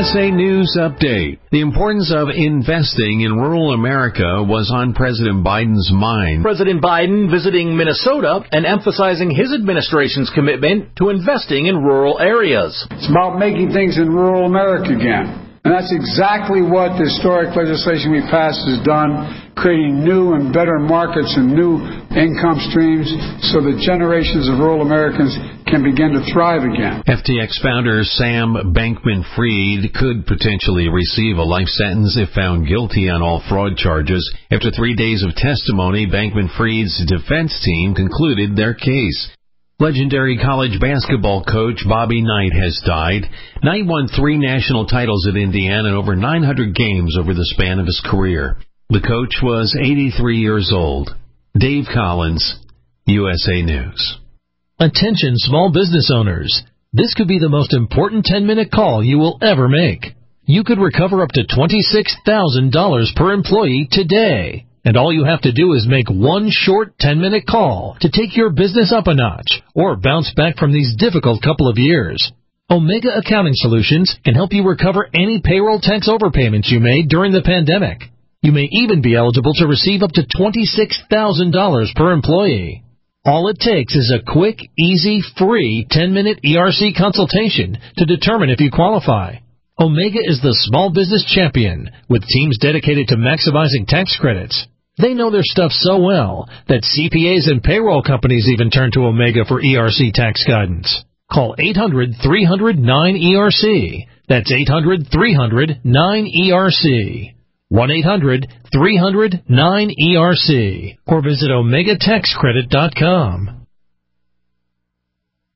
USA News Update. The importance of investing in rural America was on President Biden's mind. President Biden visiting Minnesota and emphasizing his administration's commitment to investing in rural areas. It's about making things in rural America again. And that's exactly what the historic legislation we passed has done, creating new and better markets and new income streams so that generations of rural Americans can begin to thrive again. FTX founder Sam Bankman-Fried could potentially receive a life sentence if found guilty on all fraud charges. After 3 days of testimony, Bankman-Fried's defense team concluded their case. Legendary college basketball coach Bobby Knight has died. Knight won 3 national titles at Indiana and over 900 games over the span of his career. The coach was 83 years old. Dave Collins, USA News. Attention small business owners. This could be the most important 10-minute call you will ever make. You could recover up to $26,000 per employee today. And all you have to do is make one short 10-minute call to take your business up a notch or bounce back from these difficult couple of years. Omega Accounting Solutions can help you recover any payroll tax overpayments you made during the pandemic. You may even be eligible to receive up to $26,000 per employee. All it takes is a quick, easy, free 10-minute ERC consultation to determine if you qualify. Omega is the small business champion with teams dedicated to maximizing tax credits. They know their stuff so well that CPAs and payroll companies even turn to Omega for ERC tax guidance. Call 800-300-9ERC. That's 800-300-9ERC. 1-800-300-9ERC. Or visit OmegaTaxCredit.com.